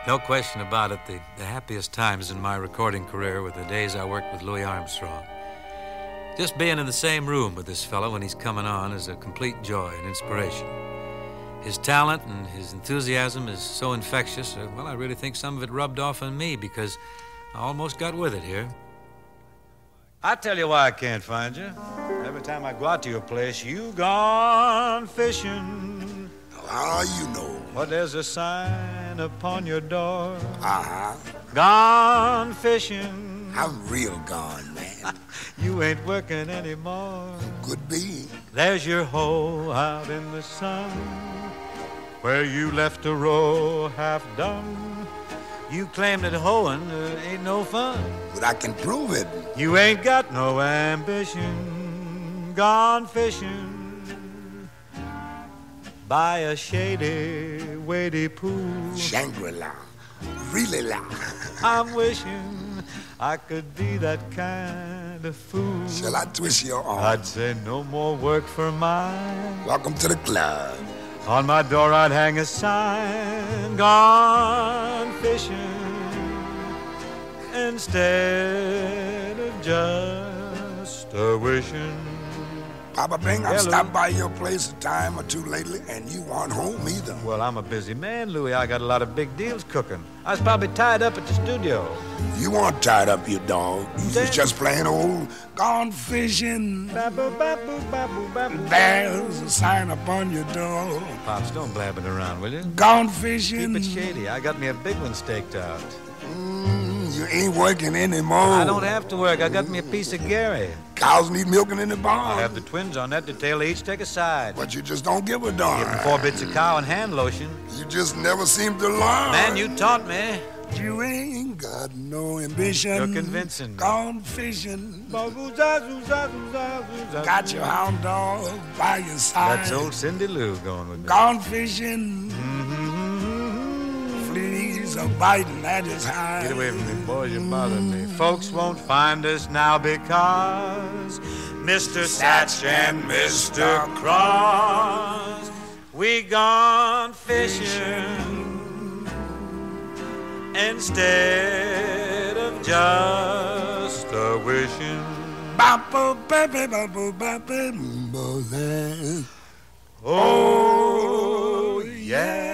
No question about it, the happiest times in my recording career were the days I worked with Louis Armstrong. Just being in the same room with this fellow when he's coming on is a complete joy and inspiration. His talent and his enthusiasm is so infectious, I really think some of it rubbed off on me because I almost got with it here. I tell you why I can't find you. Every time I go out to your place, you gone fishing. How you know? Well, there's a sign upon your door. Uh-huh. Gone fishing. I'm real gone, man. You ain't working anymore. Could be. There's your hoe out in the sun, where you left a row half done. You claim that hoeing ain't no fun. But I can prove it. You ain't got no ambition. Gone fishing by a shady, wadey pool. Shangri-La. Really la. I'm wishing I could be that kind of fool. Shall I twist your arm? I'd say no more work for mine. Welcome to the club. On my door I'd hang a sign, gone fishing, instead of just a wishing. Papa Bing, I've Hello. stopped by your place a time or two lately, and you aren't home either. Well, I'm a busy man, Louis. I got a lot of big deals cooking. I was probably tied up at the studio. You weren't tied up, you dog. You Damn. was just plain old gone fishing. Baboo, baboo, baboo, baboo. There's a sign upon your door. Pops, don't blab it around, will you? Gone fishing. Keep it shady. I got me a big one staked out. You ain't working anymore. I don't have to work. I got me a piece of Gary. Cows need milking in the barn. I have the twins on that detail. They each take a side. But you just don't give a darn. Give them 4 bits of cow and hand lotion. You just never seem to learn. Man, you taught me. You ain't got no ambition. You're convincing me. Gone fishing. Got your hound dog by your side. That's old Cindy Lou going with me. Gone fishing. Fleas are biting at his hide. Get away from me, boys. You bother me. Folks won't find us now because Mr. Satch and Mr. Cross, we gone fishing instead of just a wishing. Oh, yeah.